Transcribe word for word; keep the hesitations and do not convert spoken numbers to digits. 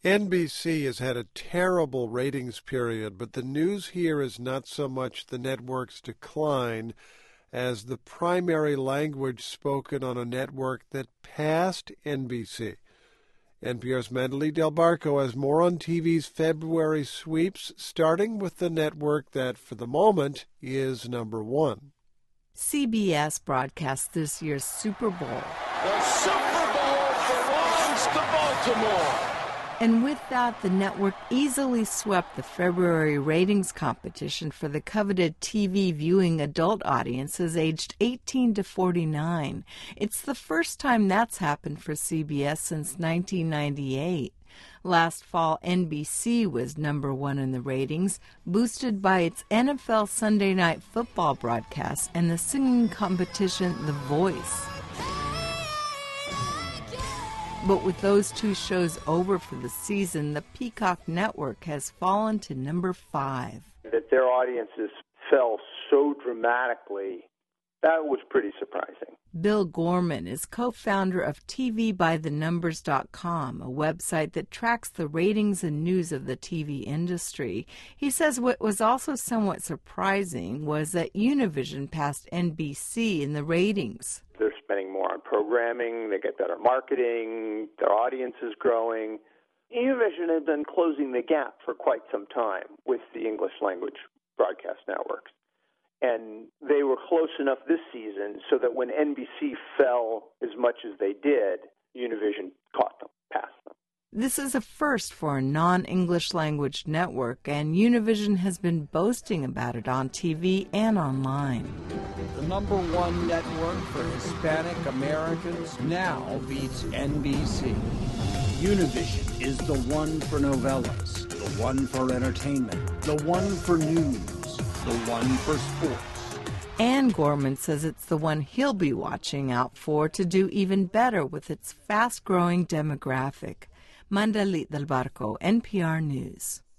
N B C has had a terrible ratings period, but the news here is not so much the network's decline as the primary language spoken on a network that passed N B C. N P R's Mandalee Del Barco has more on T V's February sweeps, starting with the network that, for the moment, is number one. C B S broadcasts this year's Super Bowl. The Super Bowl belongs to Baltimore. And with that, the network easily swept the February ratings competition for the coveted T V viewing adult audiences aged eighteen to forty-nine. It's the first time that's happened for C B S since nineteen ninety-eight. Last fall, N B C was number one in the ratings, boosted by its N F L Sunday Night Football broadcast and the singing competition The Voice. But with those two shows over for the season, the Peacock Network has fallen to number five. That their audiences fell so dramatically, that was pretty surprising. Bill Gorman is co-founder of T V by the numbers dot com, a website that tracks the ratings and news of the T V industry. He says what was also somewhat surprising was that Univision passed N B C in the ratings. They're spending more on programming, they get better marketing, their audience is growing. Univision has been closing the gap for quite some time with the English language broadcast networks. And they were close enough this season so that when N B C fell as much as they did, Univision caught them, passed them. This is a first for a non-English language network, and Univision has been boasting about it on T V and online. The number one network for Hispanic Americans now beats N B C. Univision is the one for novellas, the one for entertainment, the one for news, the one for sports. And Gorman says it's the one he'll be watching out for to do even better with its fast-growing demographic. Mandalee Del Barco, N P R News.